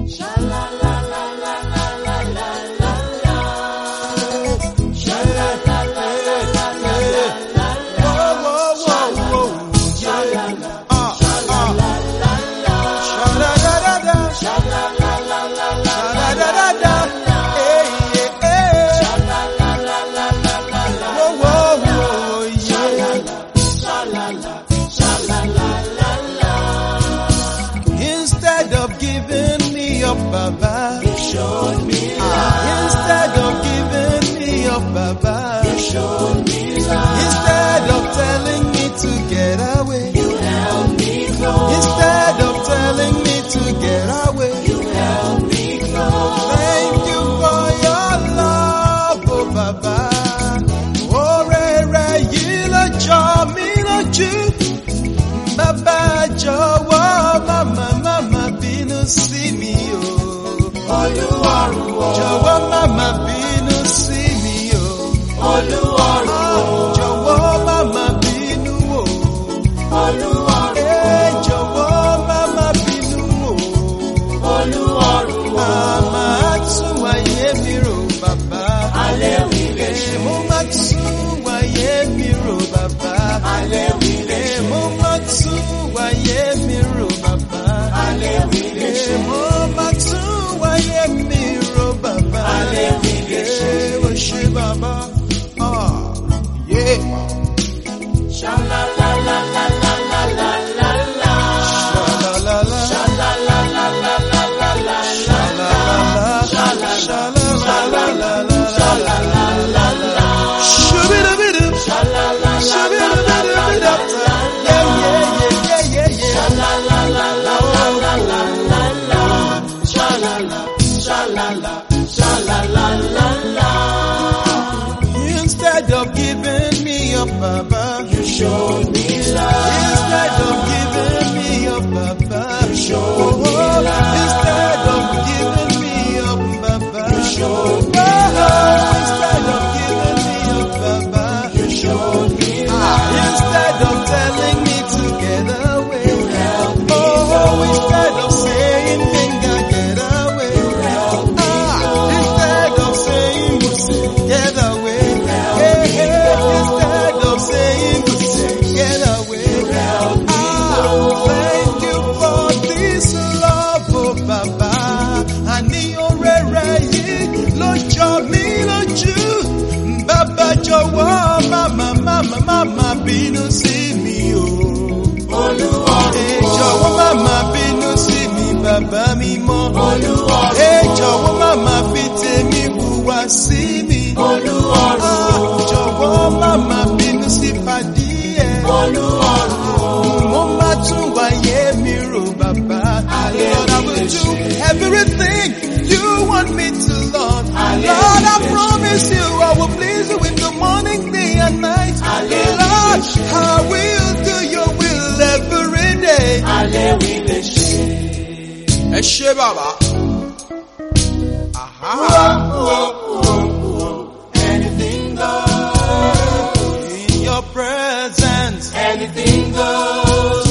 Instead of giving me up, Baba, You showed me love. instead of giving me up, Baba, You showed me love. instead of telling me to get away, You held me close. instead of telling me to get away, You held me close. thank you for your love, oh Baba. Orere yìí lọ́jọ́ mi lójú, Baba jọ̀wọ́ mama bínú sí mi o. Olúwarùn o. Jọ̀wọ́ mama bínú sí mi o. Olúwarùn o. Jọ̀wọ́ mama bínú o. Olúwarùn o. Jọ̀wọ́ mama bínú o. Olúwarùn o. Màmá tún wáyé mi rò bàbá. Alẹ́ wí lè ṣe. Mo máa tún wáyé mi rò bàbá. Alẹ́ wí lè ṣe. Mo máa tún wáyé mi rò bàbá. Alẹ́ wí lè ṣe. Mo máa tún wáyé mi rò bàbá. Alẹ́ wí lè ṣe. Ó ṣe bàbá. Yeah. Sha-la-la-la-la-la-la-la-la. Sha-la-la-la. Sha-la-la-la-la-la-la-la-la. Sha-la-la-la-la-la-la-la-la-la. Shoo-be-doo-be-doo. Shoo-be-doo-be-doo-be-doo. Yeah. Instead of giving me up, Baba, You showed me love. instead of giving me up, Baba, You showed me love. instead of giving me up, Baba, You showed me instead of giving me up, Baba, You showed me love. instead of telling me to get away, held me instead of saying finger get away, instead of saying get away, instead of saying get away. Thank you for this love, oh Baba. Àní orere yìí ló jọ mí lójú. Bàbá jọ̀wọ́ mama bínú sí mi o. Olúwarùn o. Jọ̀wọ́ mama bínú sí mi, bàbá mi mọ́. Olúwarùn o. Jọ̀wọ́ mama fi tèmi hùwà sí mi. Olúwarùn o. Jọ̀wọ́ mama bínú sí pàdí ẹ̀. Olúwarùn o. Mo máa tún wáyé mi rò bàbá. Lord, I will do everything you want me to, Lord. Lord, I promise you I will please you in the morning, day and night. Lord, I will do your will every day. Alẹ́ wí lè ṣe. Ẹ ṣé bàbá. Anything goes. In your presence, Anything goes.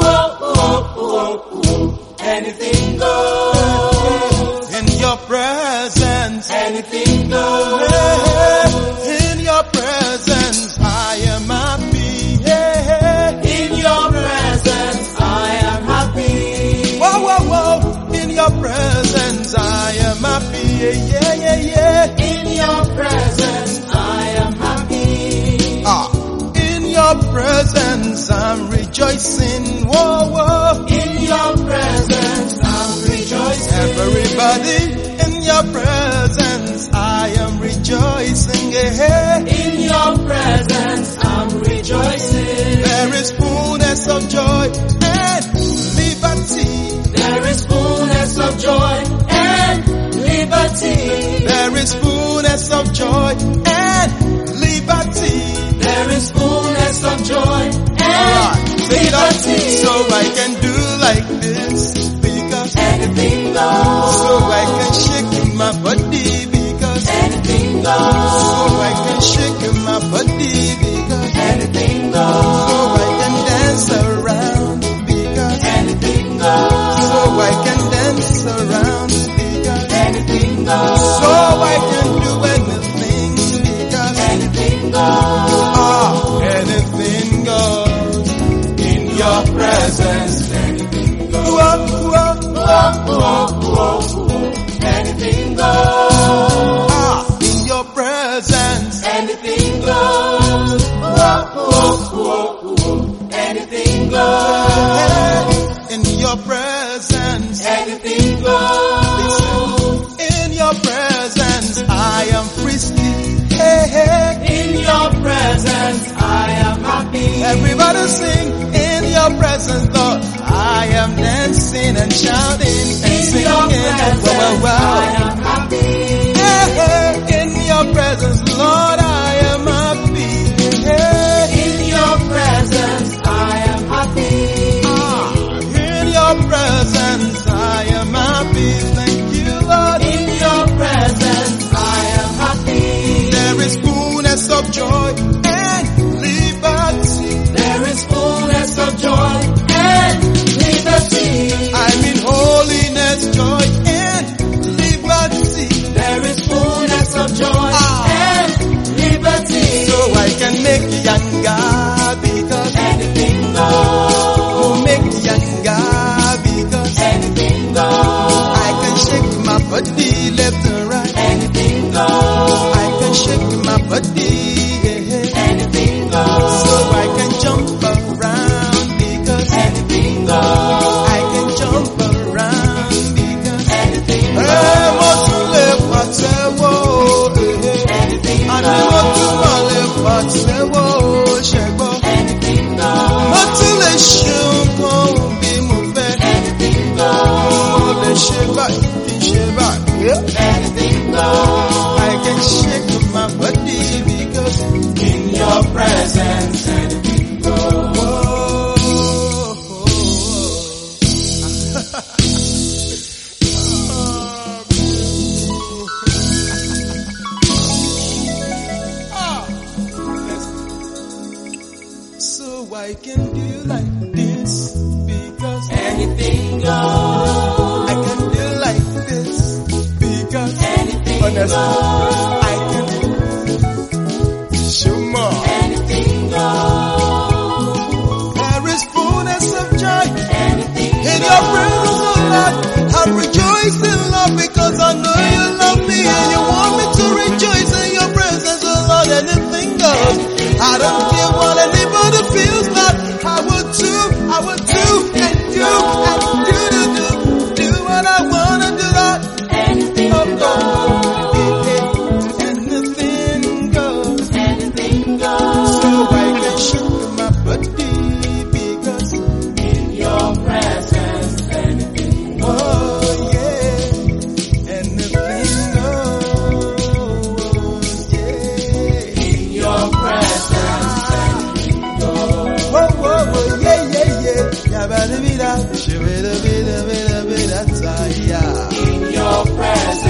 Anything goes. in your presence, Anything goes. in your presence, I am happy. In your presence, I am happy. Whoa. In your presence, I am happy. Yeah. In your presence, I am happy. In your presence, I'm rejoicing. Whoa. In your presence, I'm rejoicing. Everybody, in your presence, I am rejoicing. Yeah. In your presence, I'm rejoicing. There is fullness of joy and liberty. There is fullness of joy and liberty. There is fullness of joy and liberty. There is fullness of joy and liberty. So I can do like this because Anything goes. so I can shake my body because Anything goes. so I can shake my body because Anything so goes. I can dance around because Anything goes. In your presence. Anything goes. Anything goes. In your presence. Anything goes. In your presence, I am free. Hey, hey. In your presence, I am happy. Everybody sing. In your presence, Lord, I am dancing and shouting and In singing. your presence, Wow. I am happy. Hey, hey. In your presence, Lord, I am happy. Hey. In your presence, I am happy. In your presence, I am happy. Thank you, Lord. In your presence, I am happy. There is fullness of joy and liberty. There is fullness of joy and liberty. I'm in holiness, joy and liberty. There is fullness of joy and liberty. So I can make younger because Anything goes. make younger because Anything goes. I can shake my body left and right. Anything goes. I can shake my body. Anything goes. So I can jump around because Anything goes. I can jump around because Anything I goes. want to live whatever. Anything I never to live whatever. Anything goes. Mo ti lè ṣe nǹkan bí mo fẹ́. Anything goes. Mo lè ṣe báyìí kí n ṣe báyìí. Anything goes. I can shake my body because In your presence, anything goes. So I can do like this because Anything goes. I can do like this because Anything honestly goes. I can show more. Anything goes. There is fullness of joy Anything in your presence, oh Lord. I'm rejoicing, Lord, because I know you love me and you want me to rejoice in your presence, oh Lord. Anything goes. I don't care what anybody feels like. I will do and do what I wanna do, Lord. Anything Oh goes. God, anything goes. Anything goes. So I can shake my body because In your presence, anything goes. oh yeah, anything goes. Yeah. In your presence, anything goes. Whoa, whoa, whoa, yeah, yeah, yeah. Yabba-dabba-da, shibba-dabba-dabba-dabba-da-ta-ya. In your presence.